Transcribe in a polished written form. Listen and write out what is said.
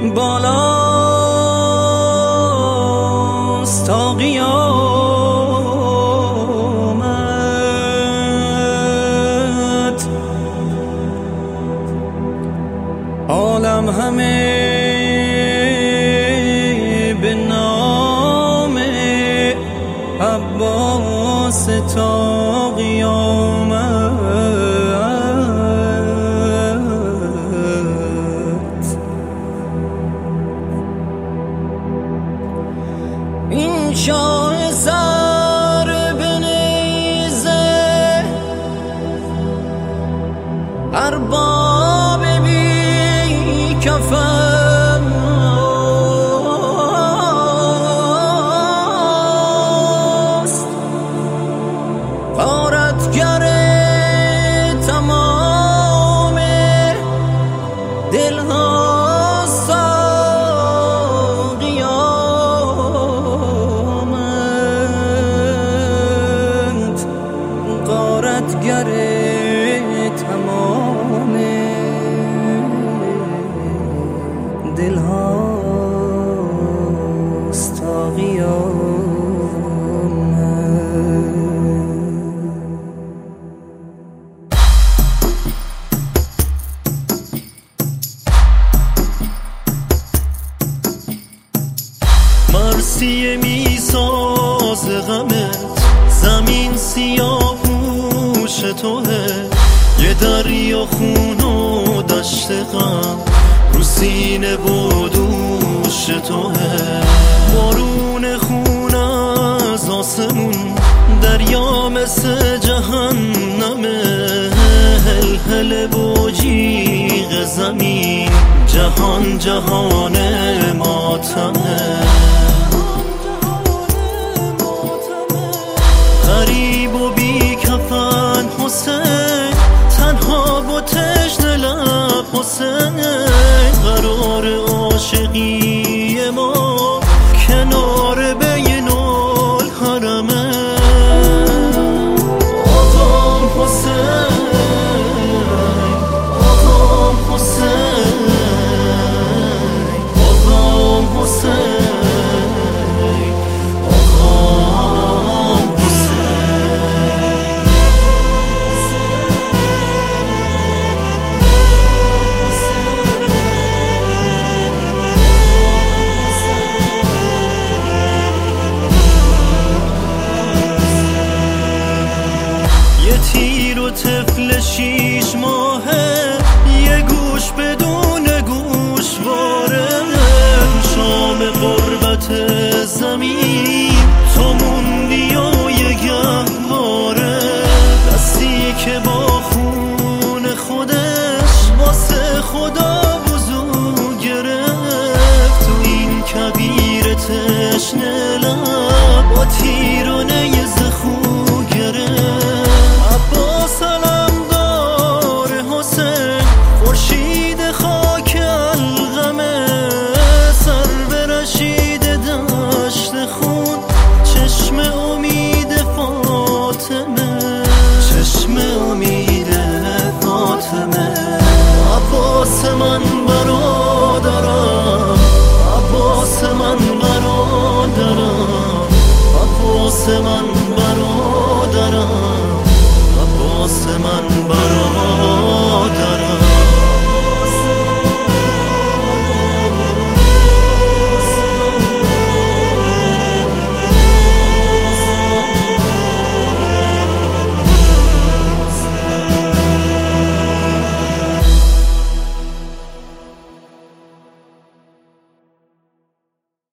بالاست تا قیامت. عالم همه به نام عباس تا قیامت. این شاه سر به نیزه ارباب بی کفن، غارتگر تمام دلهاست تا قیامت. غارتگر تمام دلهاست تا قیامت. مرثیه میساز غمت، زمین سیاه پوش توه، یه دریا خون و دشت غم رو سینه و دوش توه. بارون خون از آسمون، دریا مثل جهنمه، هل هل و جیغ زمین، جهان جهان ماتمه. غریب و بی کفن حسین، تنها با تشنه لب حسین، قرار عاشقی ما کنار بین الحرمه. آقام حسین، آقام حسین، آقام حسین. تیر و طفل 6 ماهه، یه گوش بدون گوشواره، شام غربت زمین تو موندی و یه گهواره. دستی که با خون خودش واسه خدا وضو گرفت، تو این کبیر تشنه لب با تیرانه زخو گرفت. عباس علمدار حسین، خورشید خاک القمه، سر به رشید دشت خون، چشم امید فاطمه، چشم امید فاطمه. عباس من برادرم، عباس من برادرم، عباس من